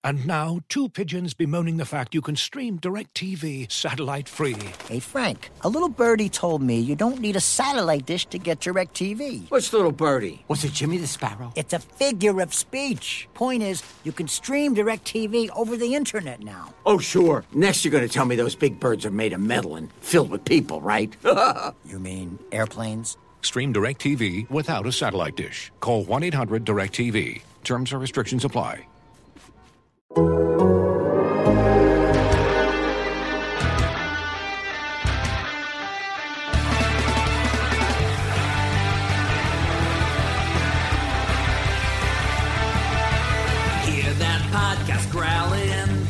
And now, two pigeons bemoaning the fact you can stream DirecTV satellite-free. Hey, Frank, a little birdie told me you don't need a satellite dish to get DirecTV. Which little birdie? Was it Jimmy the Sparrow? It's a figure of speech. Point is, you can stream DirecTV over the internet now. Oh, sure. Next you're going to tell me those big birds are made of metal and filled with people, right? You mean airplanes? Stream DirecTV without a satellite dish. Call 1-800-DirecTV. Terms or restrictions apply. Hear that podcast growling,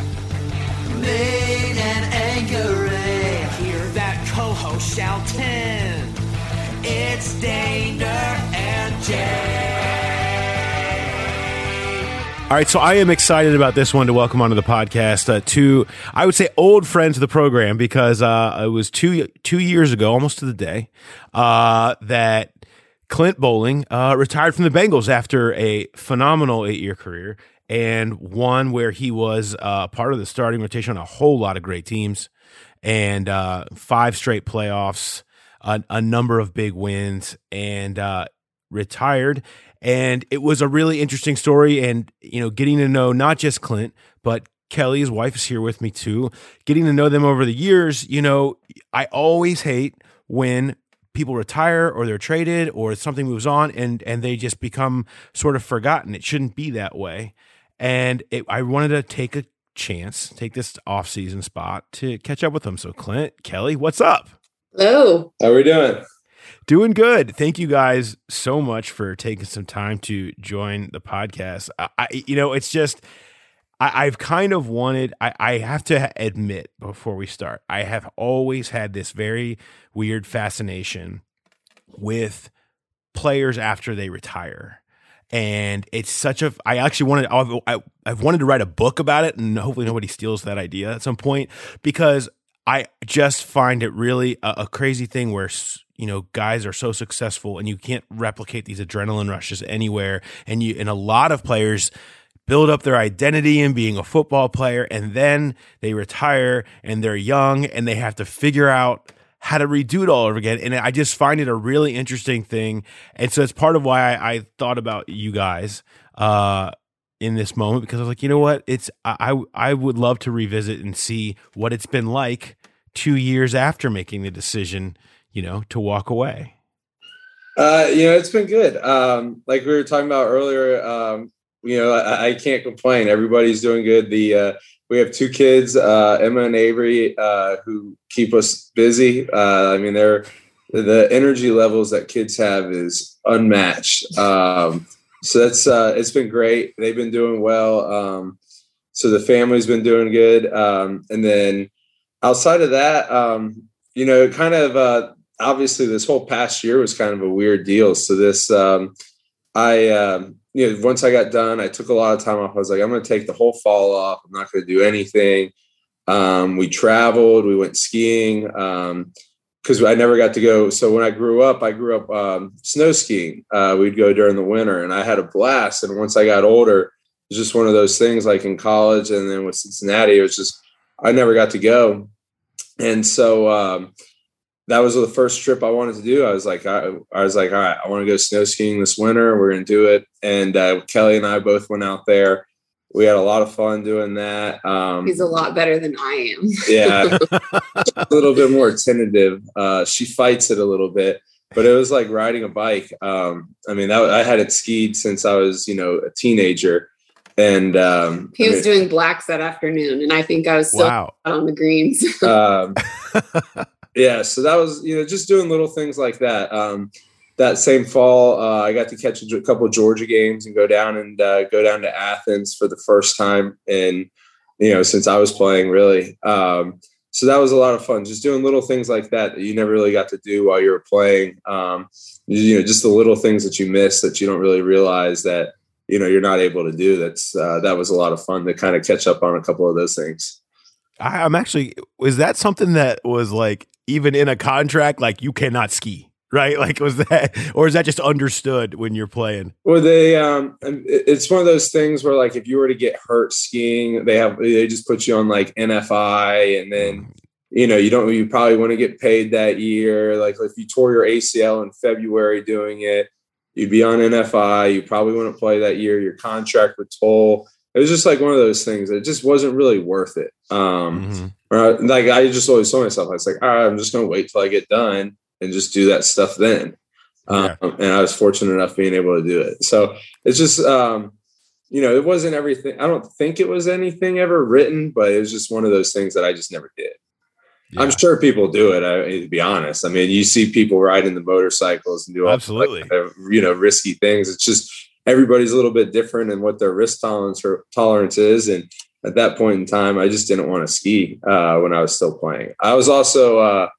mean and angry. Hear that co-host shouting, it's Daner and Jay. All right, so I am excited about this one to welcome onto the podcast two, I would say, old friends of the program, because it was two years ago, almost to the day, that Clint Boling retired from the Bengals after a phenomenal 8-year career, and one where he was part of the starting rotation on a whole lot of great teams, and 5 straight playoffs, a number of big wins, and retired. And it was a really interesting story, and, you know, getting to know not just Clint, but Kelly, his wife, is here with me too. Getting to know them over the years, you know, I always hate when people retire or they're traded or something moves on and they just become sort of forgotten. It shouldn't be that way. And I wanted to take a chance, take this off-season spot to catch up with them. So Clint, Kelly, what's up? Hello. How are we doing? Doing good. Thank you guys so much for taking some time to join the podcast. It's just, I've kind of wanted, I have to admit before we start, I have always had this very weird fascination with players after they retire. And it's such a, I've wanted to write a book about it, and hopefully nobody steals that idea at some point, because I just find it really a crazy thing where, you know, guys are so successful and you can't replicate these adrenaline rushes anywhere. And a lot of players build up their identity in being a football player, and then they retire and they're young and they have to figure out how to redo it all over again. And I just find it a really interesting thing. And so it's part of why I thought about you guys in this moment, because I was like, you know what, I would love to revisit and see what it's been like 2 years after making the decision, you know, to walk away. It's been good. Like we were talking about earlier, I can't complain. Everybody's doing good. We have 2 kids, Emma and Avery, who keep us busy. The energy levels that kids have is unmatched. So that's it's been great. They've been doing well. So the family's been doing good. And then outside of that, obviously this whole past year was kind of a weird deal. So this, once I got done, I took a lot of time off. I was like, I'm going to take the whole fall off. I'm not going to do anything. We traveled, we went skiing. Because I never got to go. So when I grew up snow skiing. We'd go during the winter, and I had a blast. And once I got older, it was just one of those things, like in college and then with Cincinnati, it was just, I never got to go. And so that was the first trip I wanted to do. I was like, all right, I want to go snow skiing this winter. We're going to do it. And Kelly and I both went out there. We had a lot of fun doing that. He's a lot better than I am. Yeah, a little bit more tentative. She fights it a little bit, but it was like riding a bike. I hadn't skied since I was, a teenager. And he was doing blacks that afternoon, and I think I was still out on the greens. Yeah, so that was, just doing little things like that. That same fall, I got to catch a couple of Georgia games and go down to Athens for the first time in, since I was playing, really. So that was a lot of fun, just doing little things like that you never really got to do while you were playing. Just the little things that you miss that you don't really realize that, you're not able to do. That was a lot of fun to kind of catch up on a couple of those things. I'm actually, was that something that was like, even in a contract, like you cannot ski? right? Like, was that, or is that just understood when you're playing? Well, it's one of those things where, like, if you were to get hurt skiing, they just put you on like NFI, and then, you probably wouldn't get paid that year. Like, if you tore your ACL in February doing it, you'd be on NFI. You probably wouldn't play that year. Your contract would toll. It was just like one of those things. It just wasn't really worth it. Like, I just always told myself, I was like, all right, I'm just going to wait till I get done and just do that stuff then. And I was fortunate enough being able to do it. So it's just, it wasn't everything. I don't think it was anything ever written, but it was just one of those things that I just never did. Yeah. I'm sure people do it. To be honest, I mean, you see people riding the motorcycles and do all absolutely, risky things. It's just everybody's a little bit different in what their risk tolerance is. And at that point in time, I just didn't want to ski when I was still playing. I was also,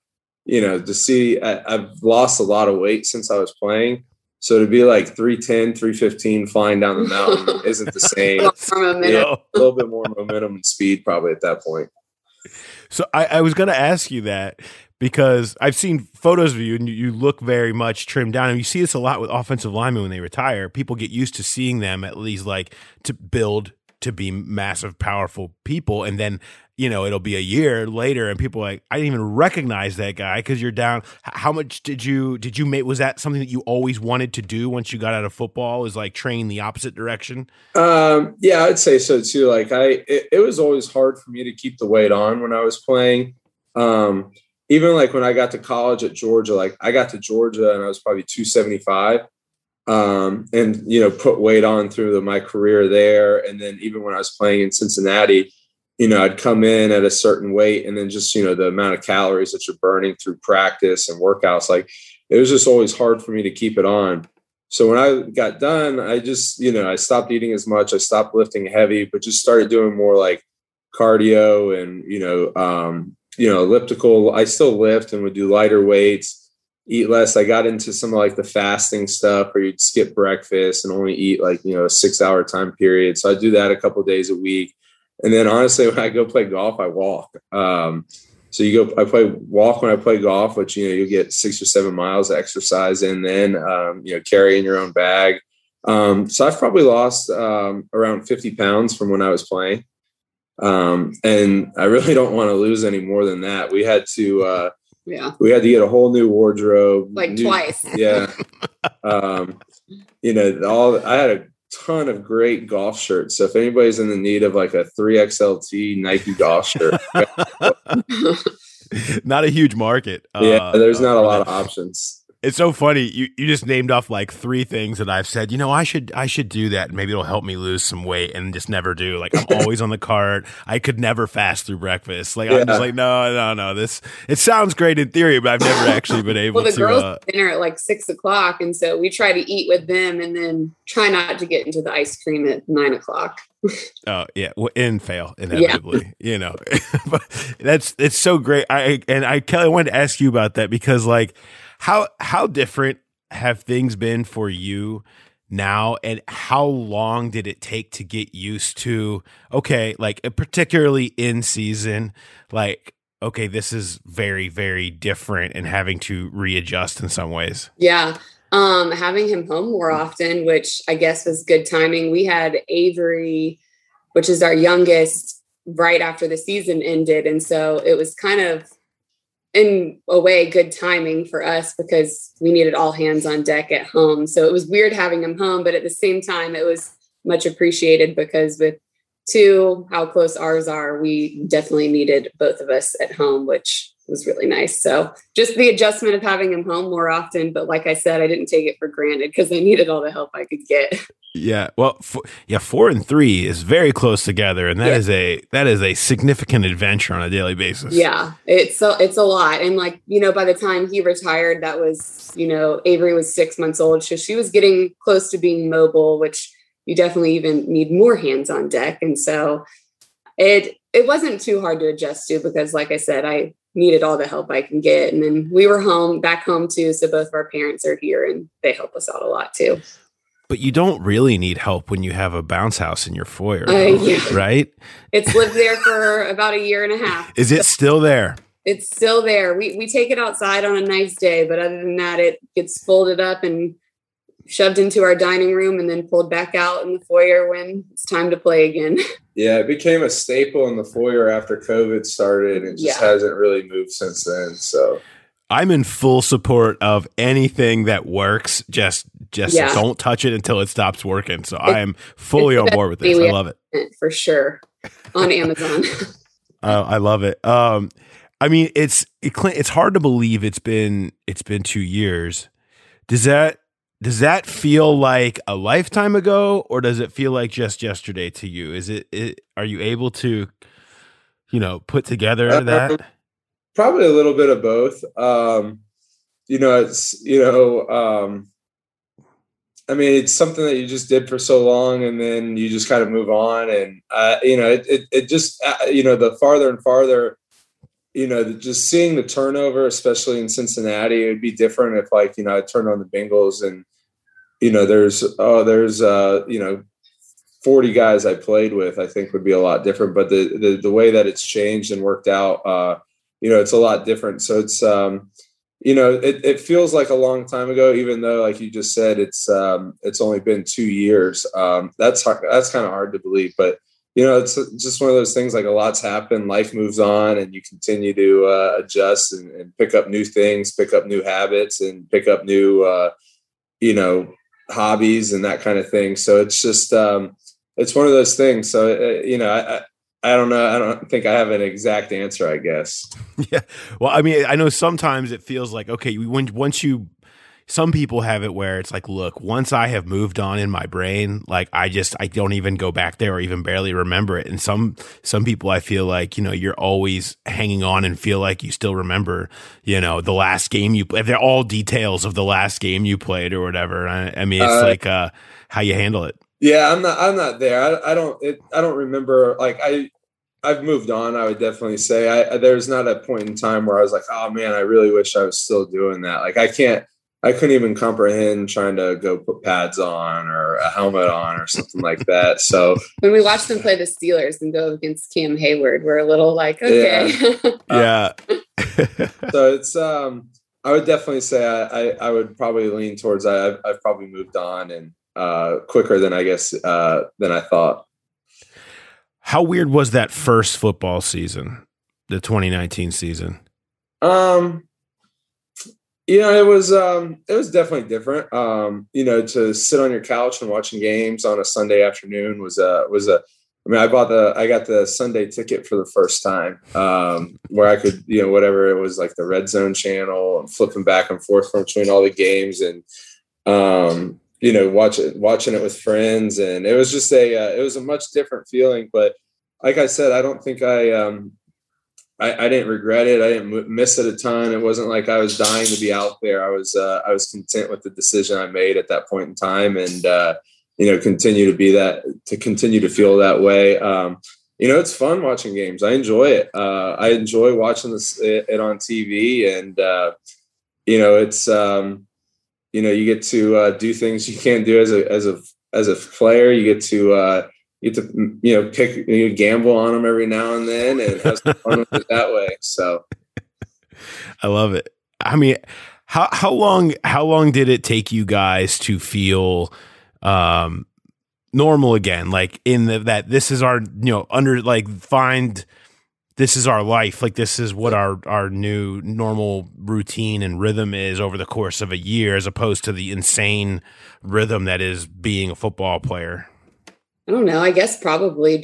I've lost a lot of weight since I was playing. So to be like 310, 315 flying down the mountain isn't the same. A little bit more momentum and speed probably at that point. So I was going to ask you that because I've seen photos of you and you look very much trimmed down. And you see this a lot with offensive linemen when they retire. People get used to seeing them at least like to build to be massive, powerful people. And then, it'll be a year later and people are like, I didn't even recognize that guy because you're down. How much did you make? Was that something that you always wanted to do once you got out of football, was like train the opposite direction? Yeah, I'd say so too. Like it was always hard for me to keep the weight on when I was playing. Even like when I got to college at Georgia, like I got to Georgia and I was probably 275. And put weight on through my career there. And then even when I was playing in Cincinnati, I'd come in at a certain weight and then just, the amount of calories that you're burning through practice and workouts, like it was just always hard for me to keep it on. So when I got done, I just, I stopped eating as much. I stopped lifting heavy, but just started doing more like cardio and, elliptical. I still lift and would do lighter weights. Eat less. I got into some of like the fasting stuff where you'd skip breakfast and only eat like, a 6-hour time period. So I do that a couple of days a week. And then honestly, when I go play golf, I walk. I walk when I play golf, which, you'll get 6 or 7 miles of exercise in then, carrying your own bag. So I've probably lost around 50 pounds from when I was playing. And I really don't want to lose any more than that. We had to, we had to get a whole new wardrobe. Twice. Yeah. I had a ton of great golf shirts. So if anybody's in the need of like a 3XLT Nike golf shirt. Not a huge market. There's not a lot of options. It's so funny. You just named off like 3 things that I've said, I should do that. And maybe it'll help me lose some weight and just never do. Like I'm always on the cart. I could never fast through breakfast. Like I'm just like, no. It sounds great in theory, but I've never actually been able to. Well, the girls dinner at like 6:00. And so we try to eat with them and then try not to get into the ice cream at 9:00. Oh yeah. Well, and fail inevitably, but it's so great. Kelly, I wanted to ask you about that because like, how different have things been for you now, and how long did it take to get used to, okay, like particularly in season, like, okay, this is very, very different and having to readjust in some ways? Yeah. Having him home more often, which I guess was good timing. We had Avery, which is our youngest, right after the season ended. And so it was kind of, in a way, good timing for us because we needed all hands on deck at home. So it was weird having him home, but at the same time, it was much appreciated because with 2, how close ours are, we definitely needed both of us at home, which was really nice. So just the adjustment of having him home more often. But like I said, I didn't take it for granted because I needed all the help I could get. Yeah. Well, 4 and 3 is very close together. And that is a significant adventure on a daily basis. Yeah, it's a lot. And like, by the time he retired, that was, Avery was 6 months old. So she was getting close to being mobile, which you definitely even need more hands on deck. And so it wasn't too hard to adjust to because like I said, I needed all the help I can get. And then we were back home too. So both of our parents are here and they help us out a lot too. But you don't really need help when you have a bounce house in your foyer, right? It's lived there for about 1.5 years. Is it still there? It's still there. We take it outside on a nice day, but other than that, it gets folded up and shoved into our dining room and then pulled back out in the foyer when it's time to play again. Yeah, it became a staple in the foyer after COVID started, and it just hasn't really moved since then. So I'm in full support of anything that works. Just don't touch it until it stops working. So I am fully on board with this. I love it. For sure. On Amazon. I love it. I mean, it's hard to believe it's been 2 years. Does that feel like a lifetime ago, or does it feel like just yesterday to you? Are you able to, put together that? Probably a little bit of both. I mean, it's something that you just did for so long, and then you just kind of move on. And, it just, the farther and farther, just seeing the turnover, especially in Cincinnati, it'd be different if I turned on the Bengals and, there's 40 guys I played with, I think would be a lot different. But the way that it's changed and worked out, it's a lot different. So it's, it feels like a long time ago, even though, like you just said, it's only been 2 years. That's kind of hard to believe, but it's just one of those things, like a lot's happened, life moves on, and you continue to adjust and pick up new things, pick up new habits, and pick up new, hobbies and that kind of thing. So it's just, it's one of those things. So, I don't know. I don't think I have an exact answer, I guess. Yeah. Well, I mean, I know sometimes it feels like, okay, some people have it where it's like, look, once I have moved on in my brain, like I don't even go back there or even barely remember it. And some people, I feel like, you're always hanging on and feel like you still remember, the last game you played. They're all details of the last game you played or whatever. I mean, it's like how you handle it. Yeah, I'm not there. I don't remember. Like I've moved on. I would definitely say there's not a point in time where I was like, oh man, I really wish I was still doing that. Like I couldn't even comprehend trying to go put pads on or a helmet on or something like that. So when we watch them play the Steelers and go against Cam Hayward, we're a little like, okay. Yeah. So it's, I would definitely say I would probably lean towards I've probably moved on and quicker than I guess than I thought. How weird was that first football season, the 2019 season? It was definitely different. To sit on your couch and watching games on a Sunday afternoon was I got the Sunday ticket for the first time, where I could, whatever it was, like the Red Zone channel, and flipping back and forth between all the games and, watching it with friends. And it was just it was a much different feeling. But like I said, I don't think I didn't regret it. I didn't miss it a ton. It wasn't like I was dying to be out there. I was content with the decision I made at that point in time, and continue to feel that way. It's fun watching games. I enjoy it. I enjoy watching it on TV, and it's you get to do things you can't do as a player. You get to pick, gamble on them every now and then and have some fun with it that way. So I love it. I mean, how long did it take you guys to feel normal again? Like that this is our, this is our life. Like this is what our new normal routine and rhythm is over the course of a year, as opposed to the insane rhythm that is being a football player. I don't know. I guess probably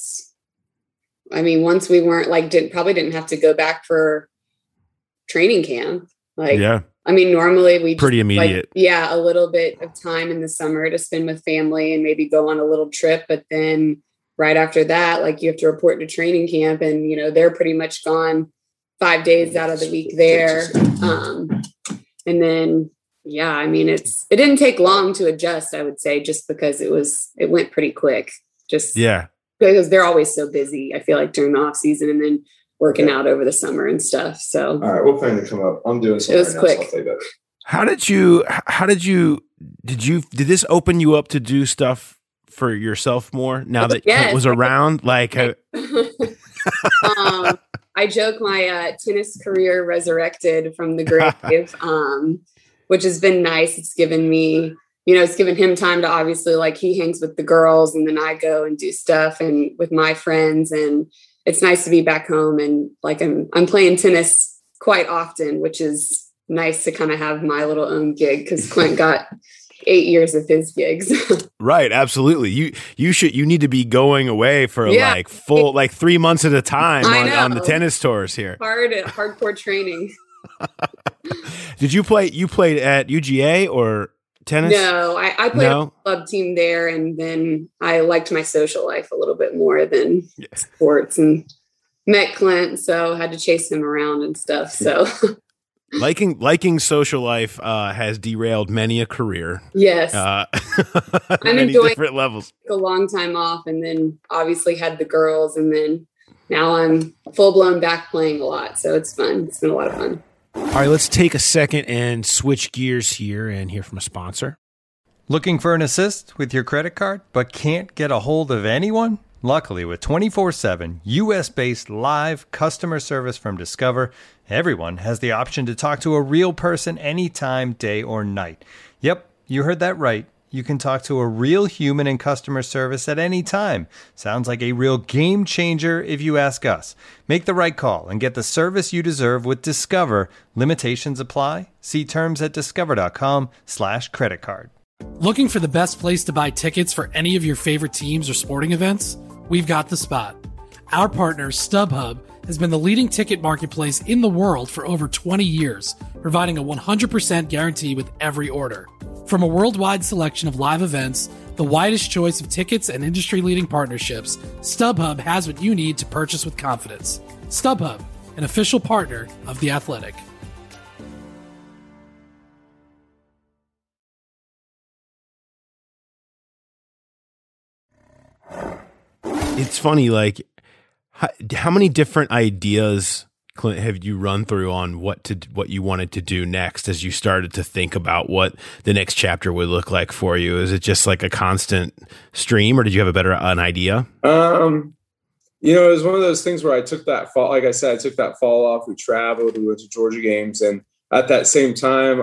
once we weren't didn't have to go back for training camp. Normally we pretty immediate. A little bit of time in the summer to spend with family and maybe go on a little trip. But then right after that, you have to report to training camp, and, they're pretty much gone 5 days out of the week there. And then, it didn't take long to adjust, I would say, just because it went pretty quick. Because they're always so busy, I feel like, during the off season and then working out over the summer and stuff. So, all right, we'll plan to come up. I'm doing something. It was quick. Did this open you up to do stuff for yourself more now that Kent was around? I joke my tennis career resurrected from the grave, which has been nice. It's given me, it's given him time to obviously, like, he hangs with the girls and then I go and do stuff and with my friends, and it's nice to be back home, and like I'm playing tennis quite often, which is nice to kind of have my little own gig, because Clint got 8 years of his gigs. Right, absolutely. You need to be going away for like 3 months at a time on the tennis tours here. Hardcore training. Did you played at UGA or tennis? No, I played on the club team there, and then I liked my social life a little bit more than sports, and met Clint, so had to chase him around and stuff. So liking social life has derailed many a career. Yes. I'm enjoying different levels. A long time off, and then obviously had the girls, and then now I'm full blown back playing a lot. So it's fun. It's been a lot of fun. All right, let's take a second and switch gears here and hear from a sponsor. Looking for an assist with your credit card, but can't get a hold of anyone? Luckily, with 24/7 U.S.-based live customer service from Discover, everyone has the option to talk to a real person anytime, day or night. Yep, you heard that right. You can talk to a real human in customer service at any time. Sounds like a real game changer if you ask us. Make the right call and get the service you deserve with Discover. Limitations apply. See terms at discover.com/creditcard. Looking for the best place to buy tickets for any of your favorite teams or sporting events? We've got the spot. Our partner, StubHub, has been the leading ticket marketplace in the world for over 20 years, providing a 100% guarantee with every order. From a worldwide selection of live events, the widest choice of tickets, and industry-leading partnerships, StubHub has what you need to purchase with confidence. StubHub, an official partner of The Athletic. It's funny, like, how many different ideas, Clint, have you run through on what you wanted to do next as you started to think about what the next chapter would look like for you? Is it just like a constant stream, or did you have an idea? It was one of those things where I took that fall, like I said, I took that fall off. We traveled, we went to Georgia games, and at that same time,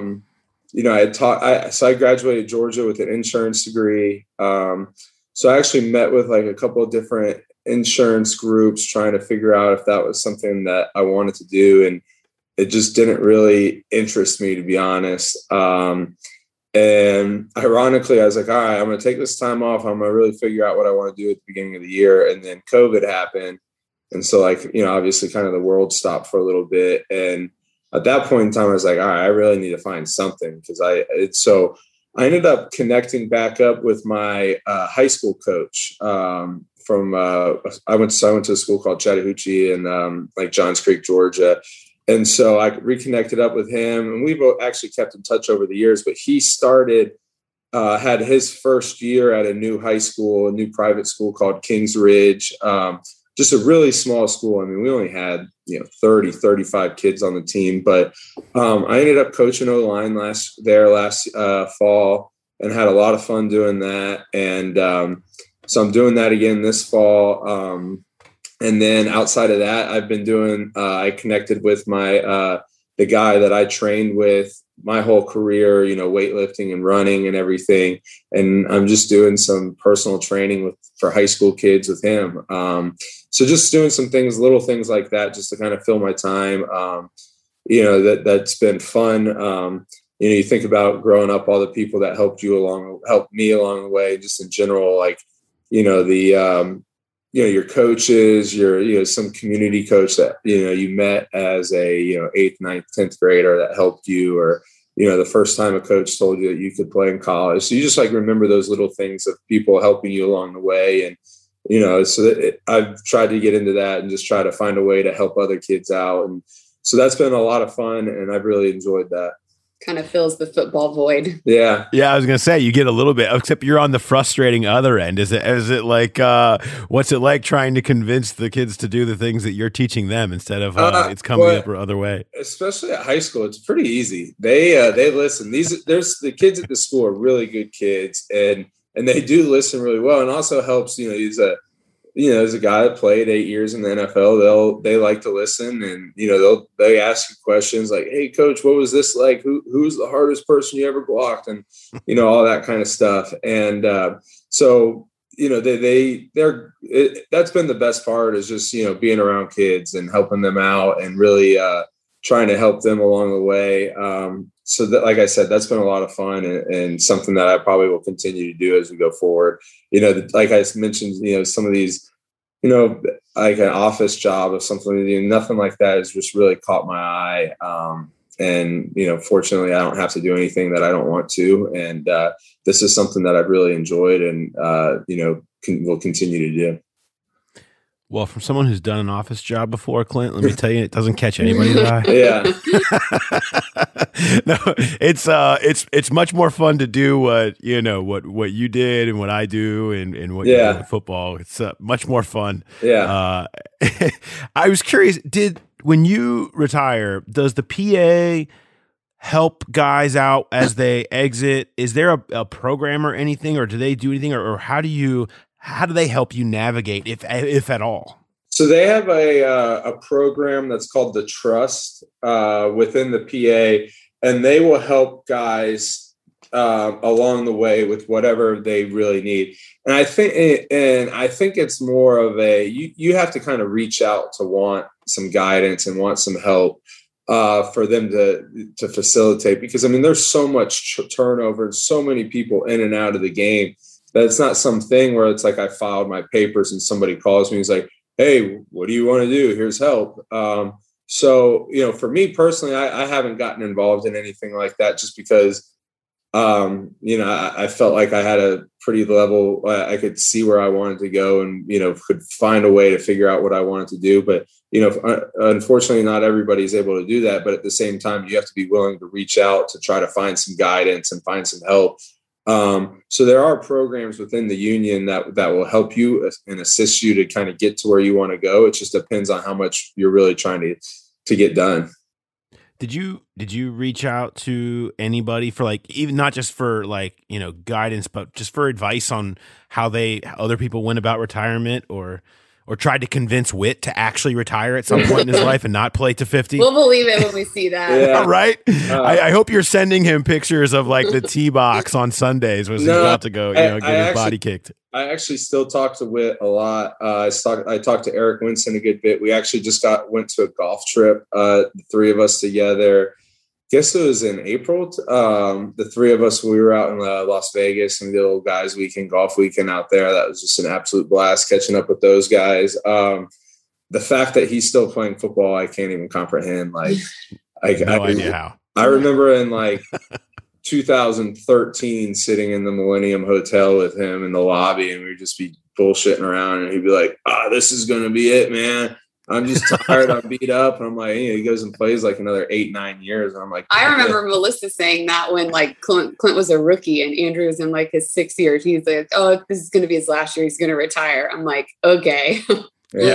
I graduated Georgia with an insurance degree. So I actually met with like a couple of different insurance groups trying to figure out if that was something that I wanted to do. And it just didn't really interest me, to be honest. And ironically, I was like, all right, I'm going to take this time off. I'm going to really figure out what I want to do at the beginning of the year. And then COVID happened. And so obviously kind of the world stopped for a little bit. And at that point in time, I was like, all right, I really need to find something, because I ended up connecting back up with my high school coach I went to a school called Chattahoochee in Johns Creek, Georgia. And so I reconnected up with him, and we've actually kept in touch over the years, but he had his first year at a new high school, a new private school called Kings Ridge. Just a really small school. I mean, we only had, 30, 35 kids on the team, but I ended up coaching O-line last fall and had a lot of fun doing that. And so I'm doing that again this fall. And then outside of that, I've been doing, I connected with the guy that I trained with my whole career, weightlifting and running and everything. And I'm just doing some personal training for high school kids with him. So just doing some things, little things like that, just to kind of fill my time. That's been fun. You think about growing up, all the people that helped me along the way, just in general, your coaches, some community coach that, you met as a, 8th, 9th, 10th grader that helped you, or, the first time a coach told you that you could play in college. So you just remember those little things of people helping you along the way. And, I've tried to get into that and just try to find a way to help other kids out. And so that's been a lot of fun, and I've really enjoyed that. Kind of fills the football void. Yeah. I was gonna say, you get a little bit, except you're on the frustrating other end. Is it like what's it like trying to convince the kids to do the things that you're teaching them instead of it's coming up other way? Especially at high school, it's pretty easy. They listen. There's the kids at the school are really good kids, and they do listen really well, and also helps. as a guy that played 8 years in the NFL, they like to listen, and they ask you questions like, "Hey, coach, what was this like? Who's the hardest person you ever blocked?" And all that kind of stuff. And so that's been the best part, is just being around kids and helping them out and really trying to help them along the way. So that, like I said, that's been a lot of fun and something that I probably will continue to do as we go forward. Like I mentioned, some of these, like an office job or something, nothing like that has just really caught my eye. And, fortunately, I don't have to do anything that I don't want to. And this is something that I've really enjoyed and, will continue to do. Well, from someone who's done an office job before, Clint, let me tell you, it doesn't catch anybody's eye. Yeah. No, it's much more fun to do what you did and what I do and what you do in football. It's much more fun. Yeah. I was curious, when you retire, does the PA help guys out as they exit? Is there a program or anything, or do they do anything, or how do they help you navigate, if at all? So they have a program that's called the Trust within the PA, and they will help guys along the way with whatever they really need. And I think it's more of you have to kind of reach out to want some guidance and want some help for them to facilitate, because there's so much turnover and so many people in and out of the game that it's not something where it's like I filed my papers and somebody calls me and is like, "Hey, what do you want to do? Here's help." So, for me personally, I haven't gotten involved in anything like that just because, I felt like I had a pretty level, I could see where I wanted to go and, could find a way to figure out what I wanted to do. But, unfortunately, not everybody's able to do that. But at the same time, you have to be willing to reach out to try to find some guidance and find some help. So there are programs within the union that will help you and assist you to kind of get to where you want to go. It just depends on how much you're really trying to get done. Did you reach out to anybody for even not just for guidance, but just for advice on how other people went about retirement, or tried to convince Whit to actually retire at some point in his life and not play to 50? We'll believe it when we see that. Yeah. Right? I hope you're sending him pictures of the tee box on Sundays when he's about to go, get his body kicked. I actually still talk to Whit a lot. I talked to Eric Winston a good bit. We actually just went to a golf trip, the three of us together. Guess it was in April. The three of us, we were out in Las Vegas and did a little guys weekend, golf weekend out there. That was just an absolute blast catching up with those guys. The fact that he's still playing football, I can't even comprehend. No idea how. I remember in 2013 sitting in the Millennium Hotel with him in the lobby, and we'd just be bullshitting around, and he'd be like, "This is going to be it, man. I'm just tired. I'm beat up." And I'm like, he goes and plays another 8-9 years. And I'm like, I remember Melissa saying that when Clint was a rookie and Andrew was in his 6th year. He's like, "Oh, this is going to be his last year. He's going to retire." I'm like, okay. Yeah.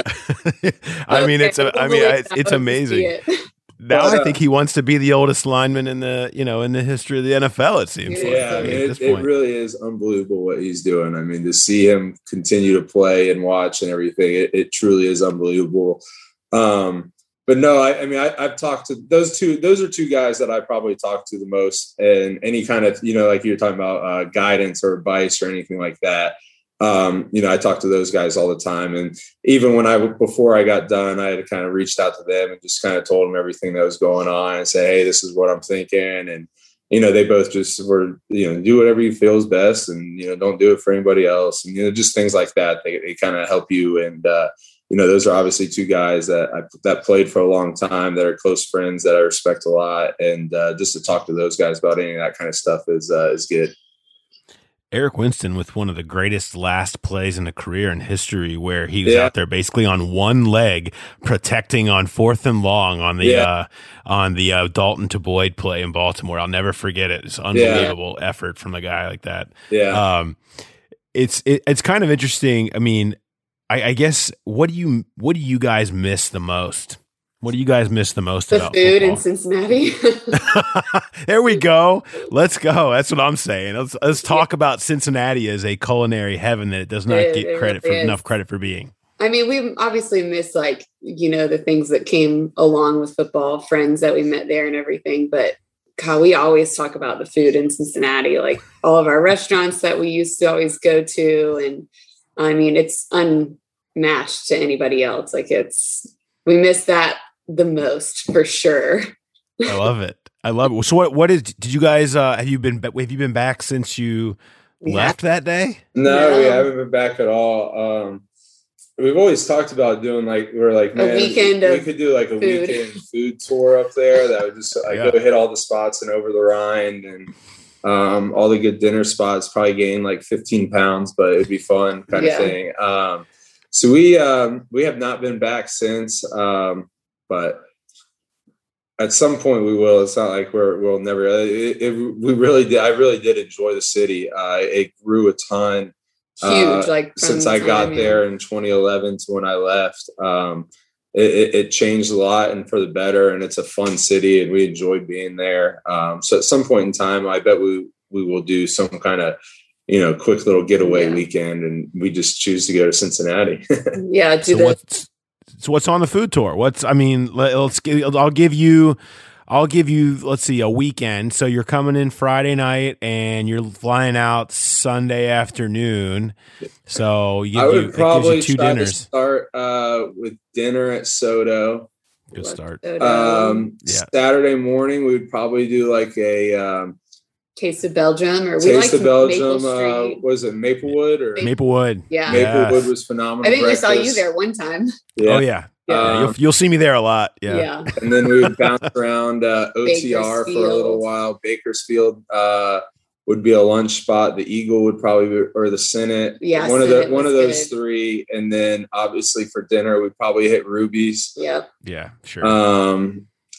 It's amazing. Now I think he wants to be the oldest lineman in the history of the NFL, it seems. Yeah, it really is unbelievable what he's doing. To see him continue to play and watch and everything, it truly is unbelievable. But no, I've talked to those two. Those are two guys that I probably talk to the most, and any kind of, like you're talking about guidance or advice or anything like that. I talk to those guys all the time. And even before I got done, I had kind of reached out to them and just kind of told them everything that was going on and say, "Hey, this is what I'm thinking." And, they both just were, do whatever you feel is best, and, don't do it for anybody else. And, just things like that. They kind of help you. And, those are obviously two guys that played for a long time, that are close friends, that I respect a lot. And just to talk to those guys about any of that kind of stuff is good. Eric Winston with one of the greatest last plays in a career in history, where he was out there basically on one leg protecting on 4th and long on the Dalton to Boyd play in Baltimore. I'll never forget it. It's unbelievable effort from a guy like that. Yeah. It's kind of interesting. I guess what do you guys miss the most What do you guys miss the most The about food in football? Cincinnati. There we go. Let's go. That's what I'm saying. Let's talk about Cincinnati as a culinary heaven that it does not get It credit for really is. enough credit for being. I mean, we obviously miss like, the things that came along with football, friends that we met there and everything. But God, we always talk about the food in Cincinnati, like all of our restaurants that we used to always go to. And I mean, it's unmatched to anybody else. Like we miss that the most for sure. I love it. I love it. So did you guys, have you been back since you left that day? No, we haven't been back at all. We've always talked about doing man, weekend we of could do like a food. weekend food tour up there that would just go hit all the spots and over the Rhine and all the good dinner spots, probably gain like 15 pounds, but it'd be fun kind of thing. So we have not been back since, but at some point we will. It's not like we'll never. We really did. I really did enjoy the city. It grew a ton. Huge, since I got there in 2011 to when I left. It changed a lot and for the better, and it's a fun city, and we enjoyed being there. So at some point in time, I bet we will do some kind of quick little getaway weekend, and we just choose to go to Cincinnati. Yeah. So what's on the food tour? I'll give you, let's see, a weekend. So you're coming in Friday night and you're flying out Sunday afternoon. So I would probably two try dinners. to start with dinner at Soto. Good start. Saturday morning, we would probably do like a Taste of Belgium, or Taste of Belgium. Was it Maplewood or Maplewood? Yeah, Maplewood was phenomenal. I think we saw you there one time. Yeah. Oh yeah. You'll see me there a lot. Yeah. And then we would bounce around OTR for a little while. Bakersfield would be a lunch spot. The Eagle would probably be, or the Senate. Yeah, one Senate of those was good. three. And then obviously for dinner, we'd probably hit Ruby's. Yep. Yeah, sure.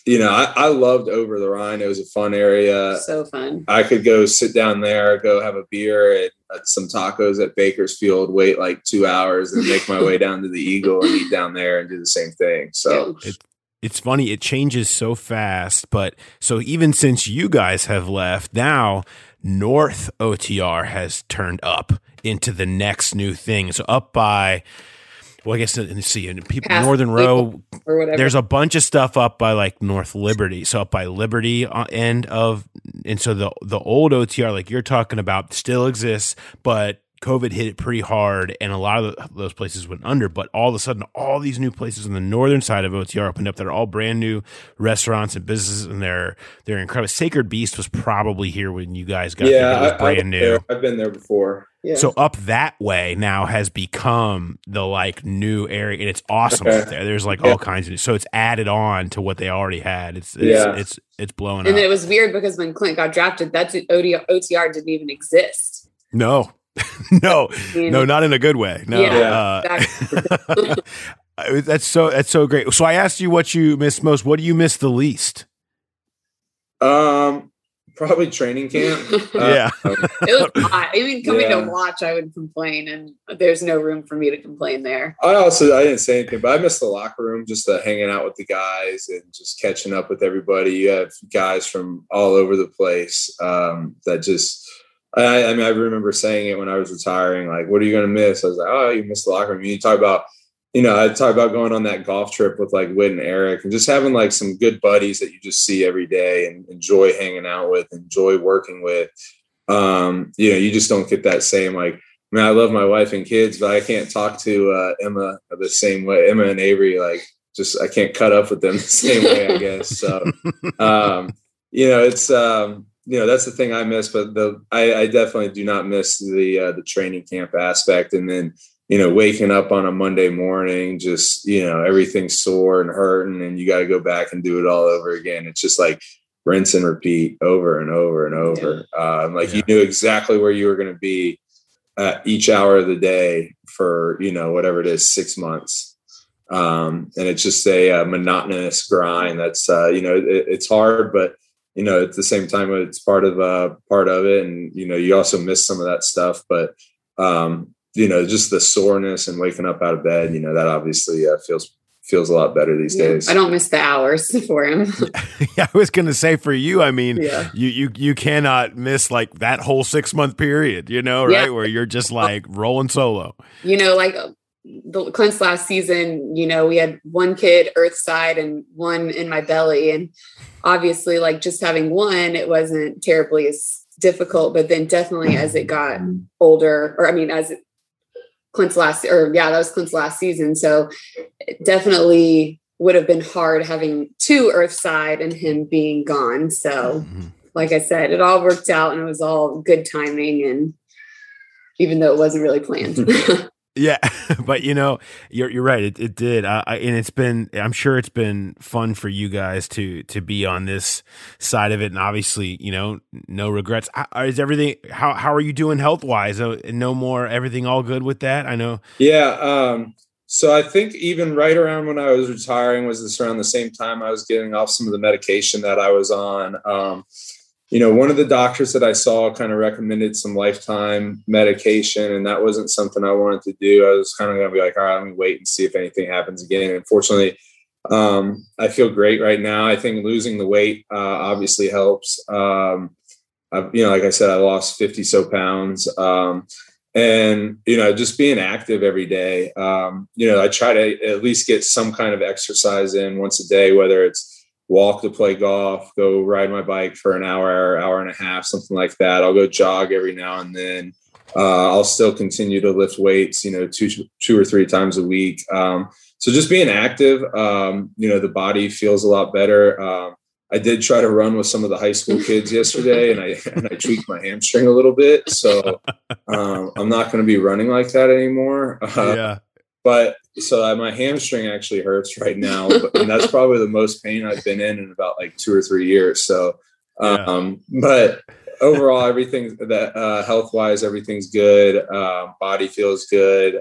I loved Over the Rhine. It was a fun area. So fun. I could go sit down there, go have a beer at some tacos at Bakersfield, wait like 2 hours, and make my way down to the Eagle and eat down there and do the same thing. So it's funny. It changes so fast. But so even since you guys have left, now North OTR has turned up into the next new thing. So up by, well, I guess let's see, Northern Row, or whatever. There's a bunch of stuff up by like North Liberty. So up by Liberty and so the old OTR, like you're talking about, still exists, but COVID hit it pretty hard, and a lot of those places went under. But all of a sudden, all these new places on the northern side of OTR opened up that are all brand new restaurants and businesses, and they're incredible. Sacred Beast was probably here when you guys got there. It was brand new. I've been there before. Yeah. So up that way now has become the like new area, and it's awesome up there. There's like all kinds of, so it's added on to what they already had. It's blowing up. And it was weird because when Clint got drafted, that OTR didn't even exist. No, no, not in a good way. No, exactly. that's so great. So I asked you what you miss most. What do you miss the least? Probably training camp. It was hot. I mean, coming to watch, I would complain, and there's no room for me to complain there. I didn't say anything, but I missed the locker room, just hanging out with the guys and just catching up with everybody. You have guys from all over the place that just. I remember saying it when I was retiring. Like, what are you going to miss? I was like, oh, you missed the locker room. You talk about. I talk about going on that golf trip with like Whit and Eric and just having like some good buddies that you just see every day and enjoy hanging out with, enjoy working with. You just don't get that same, like, I love my wife and kids, but I can't talk to Emma the same way. Emma and Avery, like, just, I can't cut up with them the same way, I guess. So, it's, that's the thing I miss, but I definitely do not miss the training camp aspect. And then, waking up on a Monday morning, just, everything's sore and hurting, and you got to go back and do it all over again. It's just like rinse and repeat over and over and over. You knew exactly where you were going to be each hour of the day for, whatever it is, 6 months. And it's just a monotonous grind. That's, it's hard, but, at the same time, it's part of it. And, you also miss some of that stuff, but, just the soreness and waking up out of bed, that obviously feels a lot better these days. I don't miss the hours for him. Yeah, I was going to say for you, I mean, Yeah. you cannot miss like that whole 6-month period, you know, right? Yeah. Where you're just like rolling solo. You know, like Clint's last season, you know, we had one kid Earthside and one in my belly. And obviously like just having one, it wasn't terribly as difficult, but then definitely as it got older, or I mean, as Clint's last, or yeah, that was Clint's last season. So it definitely would have been hard having two Earthside and him being gone. So like I said, it all worked out and it was all good timing. And even though it wasn't really planned. Yeah, but you know, you're right. It did, and I'm sure it's been fun for you guys to be on this side of it, and obviously, you know, no regrets. Is everything? How are you doing health wise? No more. Everything all good with that? I know. Yeah. So I think even right around when I was retiring was this around the same time I was getting off some of the medication that I was on. You know, one of the doctors that I saw kind of recommended some lifetime medication, and that wasn't something I wanted to do. I was kind of going to be like, all right, let me wait and see if anything happens again. And unfortunately, I feel great right now. I think losing the weight obviously helps. You know, like I said, I lost 50 so pounds. And, you know, just being active every day. You know, I try to at least get some kind of exercise in once a day, whether it's walk to play golf, go ride my bike for an hour and a half, something like that. I'll go jog every now and then. I'll still continue to lift weights, you know, two or three times a week. So just being active, you know, the body feels a lot better. I did try to run with some of the high school kids yesterday and I tweaked my hamstring a little bit. So I'm not going to be running like that anymore. Yeah. But so my hamstring actually hurts right now, and that's probably the most pain I've been in about like 2 or 3 years. So, but overall, everything that health wise, everything's good. Body feels good.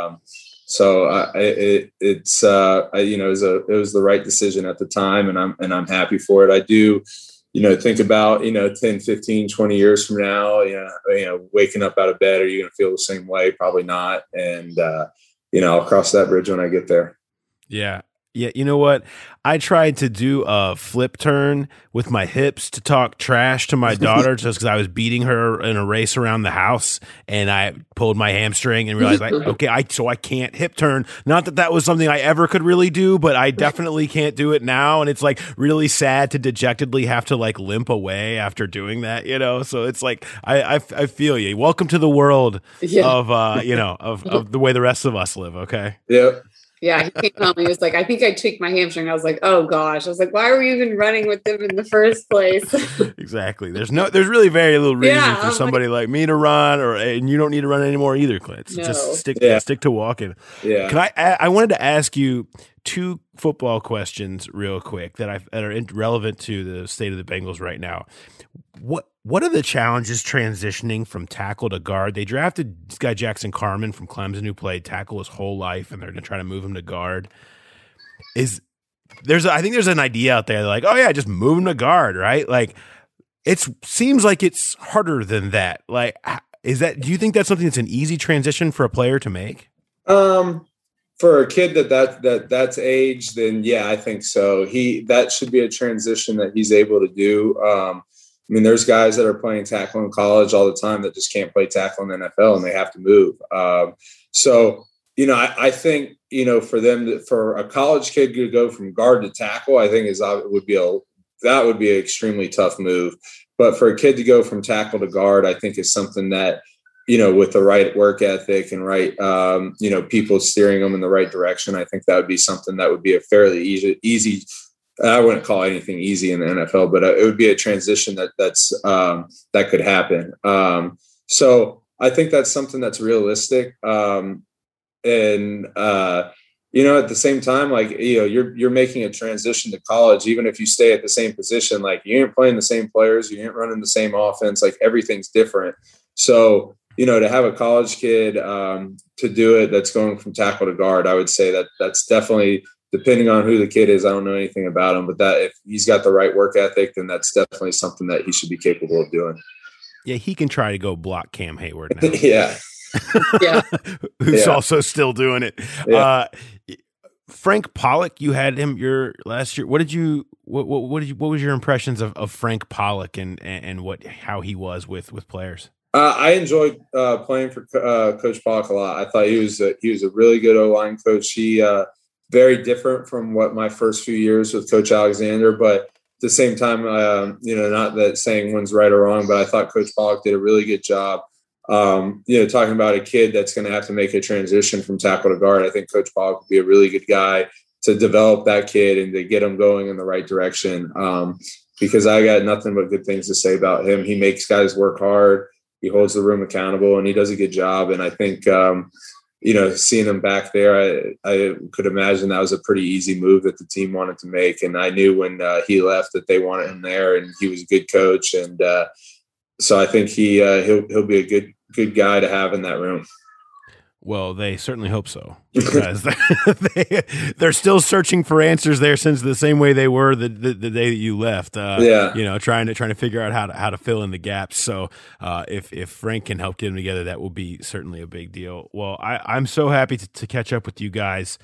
So it's you know, it was the right decision at the time, and I'm happy for it. I do, you know, think about, you know, 10, 15, 20 years from now, you know, waking up out of bed, are you going to feel the same way? Probably not. And, you know, I'll cross that bridge when I get there. Yeah. Yeah. You know what? I tried to do a flip turn with my hips to talk trash to my daughter just because I was beating her in a race around the house, and I pulled my hamstring and realized, so I can't hip turn. Not that that was something I ever could really do, but I definitely can't do it now. And it's like really sad to dejectedly have to like limp away after doing that, you know? So it's like, I feel you. Welcome to the world of, you know, of the way the rest of us live. Okay. Yep. Yeah, he came home and he was like, I think I tweaked my hamstring. I was like, oh gosh. I was like, why were you even running with them in the first place? Exactly. There's really very little reason for somebody like me to run, and you don't need to run anymore either, Clint. So just stick to walking. Yeah. I wanted to ask you 2 football questions real quick that are relevant to the state of the Bengals right now. What are the challenges transitioning from tackle to guard? They drafted this guy Jackson Carman from Clemson, who played tackle his whole life, and they're going to try to move him to guard. I think there's an idea out there like, oh yeah, just move him to guard, right? Like, it seems like it's harder than that. Like, do you think that's something that's an easy transition for a player to make? For a kid that's age, then yeah, I think so. That should be a transition that he's able to do. I mean, there's guys that are playing tackle in college all the time that just can't play tackle in the NFL, and they have to move. So, you know, I think, you know, for a college kid to go from guard to tackle, I think would be an extremely tough move. But for a kid to go from tackle to guard, I think is something that, you know, with the right work ethic and right, you know, people steering them in the right direction, I think that would be something that would be a fairly easy. I wouldn't call anything easy in the NFL, but it would be a transition that could happen. So I think that's something that's realistic. And you know, at the same time, like, you know, you're making a transition to college, even if you stay at the same position, like you ain't playing the same players, you ain't running the same offense, like everything's different. So, you know, to have a college kid to do it, that's going from tackle to guard, I would say that's definitely, depending on who the kid is, I don't know anything about him, but that if he's got the right work ethic, then that's definitely something that he should be capable of doing. Yeah, he can try to go block Cam Hayward now. Yeah. Yeah. Who's also still doing it. Yeah. Frank Pollock, you had him your last year. What was your impressions of Frank Pollock and how he was with players? I enjoyed playing for Coach Pollock a lot. I thought he was a really good O-line coach. He very different from what my first few years with Coach Alexander, but at the same time, not that saying one's right or wrong, but I thought Coach Pollock did a really good job. Talking about a kid that's going to have to make a transition from tackle to guard, I think Coach Pollock would be a really good guy to develop that kid and to get him going in the right direction. Because I got nothing but good things to say about him. He makes guys work hard. He holds the room accountable, and he does a good job. And I think, seeing him back there, I could imagine that was a pretty easy move that the team wanted to make. And I knew when he left that they wanted him there, and he was a good coach. And so I think he'll be a good guy to have in that room. Well, they certainly hope so, because they're still searching for answers there since the same way they were the day that you left. Trying to figure out how to fill in the gaps. So if Frank can help get them together, that will be certainly a big deal. Well, I'm so happy to catch up with you guys,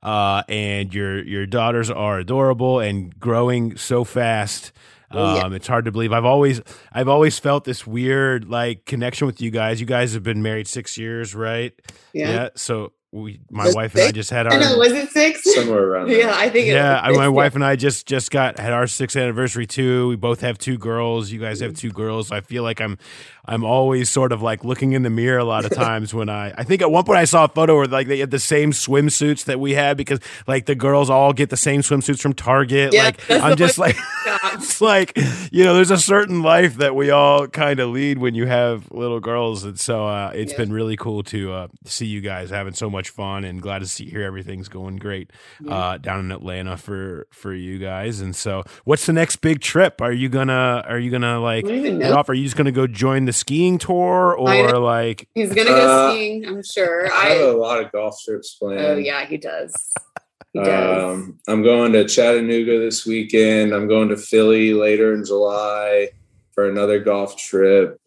and your daughters are adorable and growing so fast. It's hard to believe. I've always felt this weird connection with you guys. You guys have been married 6 years, right? Yeah. So my wife and I just had our. I know, was it 6? Somewhere around there. Yeah, I think. My wife and I just had our 6th anniversary too. We both have 2 girls. You guys have 2 girls. I feel like I'm always sort of looking in the mirror a lot of times when I think at one point I saw a photo where they had the same swimsuits that we had, because the girls all get the same swimsuits from Target. Yeah, I'm just it's there's a certain life that we all kind of lead when you have little girls. And so it's been really cool to see you guys having so much fun, and glad to hear everything's going great down in Atlanta for you guys. And so what's the next big trip? Are you gonna head off? Are you just gonna go join the skiing tour, or he's gonna go skiing? I'm sure. I have a lot of golf trips planned. Oh yeah, he does. I'm going to Chattanooga this weekend. I'm going to Philly later in July for another golf trip.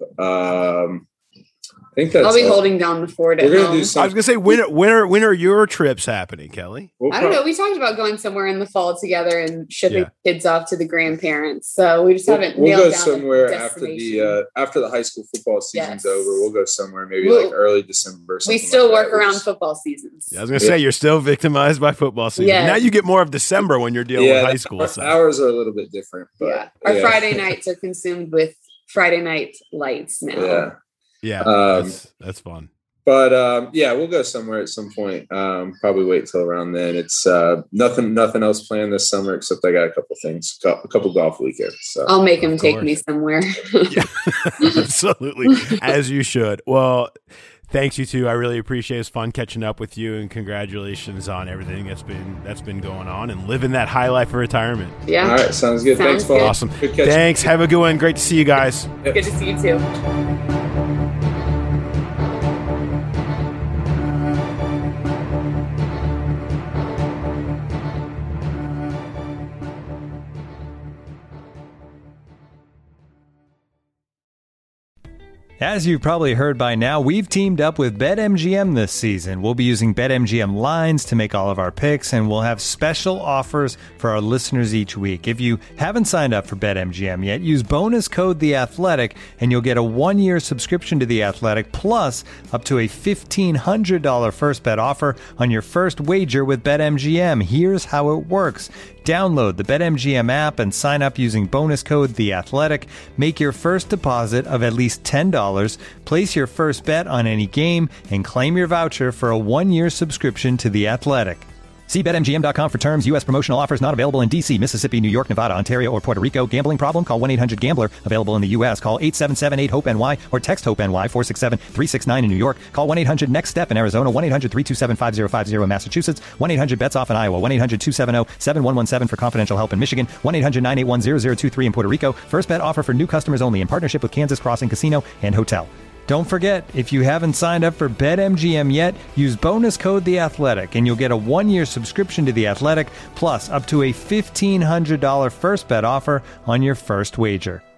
I think that's. I'll be holding down the fort at home. I was gonna say, when are your trips happening, Kelly? I don't know. We talked about going somewhere in the fall together and shipping kids off to the grandparents. So we just haven't nailed down somewhere after the high school football season's over. We'll go somewhere maybe early December. We still work around football seasons. Yeah, I was gonna say, you're still victimized by football season. Yeah. Now you get more of December when you're dealing with high school. Hours are a little bit different, but our Friday nights are consumed with Friday night lights now. Yeah, that's fun. But we'll go somewhere at some point. Probably wait till around then. It's nothing else planned this summer, except I got a couple golf weekends. So I'll make him take me somewhere. Yeah, absolutely, as you should. Well, thanks, you two. I really appreciate it. It's fun catching up with you, and congratulations on everything that's been going on and living that high life of retirement. Yeah. All right, sounds good. Thanks, Paul. Awesome. Thanks. Have a good one. Great to see you guys. Yep. Good to see you too. As you've probably heard by now, we've teamed up with BetMGM this season. We'll be using BetMGM lines to make all of our picks, and we'll have special offers for our listeners each week. If you haven't signed up for BetMGM yet, use bonus code The Athletic, and you'll get a 1-year subscription to The Athletic, plus up to a $1,500 first bet offer on your first wager with BetMGM. Here's how it works. Download the BetMGM app and sign up using bonus code The Athletic. Make your first deposit of at least $10. Place your first bet on any game and claim your voucher for a 1-year subscription to The Athletic. See BetMGM.com for terms. U.S. promotional offers not available in D.C., Mississippi, New York, Nevada, Ontario, or Puerto Rico. Gambling problem? Call 1-800-GAMBLER. Available in the U.S. Call 877-8-HOPE-NY or text HOPE-NY 467-369 in New York. Call 1-800-NEXT-STEP in Arizona. 1-800-327-5050 in Massachusetts. 1-800-BETS-OFF in Iowa. 1-800-270-7117 for confidential help in Michigan. 1-800-981-0023 in Puerto Rico. First bet offer for new customers only in partnership with Kansas Crossing Casino and Hotel. Don't forget, if you haven't signed up for BetMGM yet, use bonus code The Athletic, and you'll get a 1-year subscription to The Athletic, plus up to a $1,500 first bet offer on your first wager.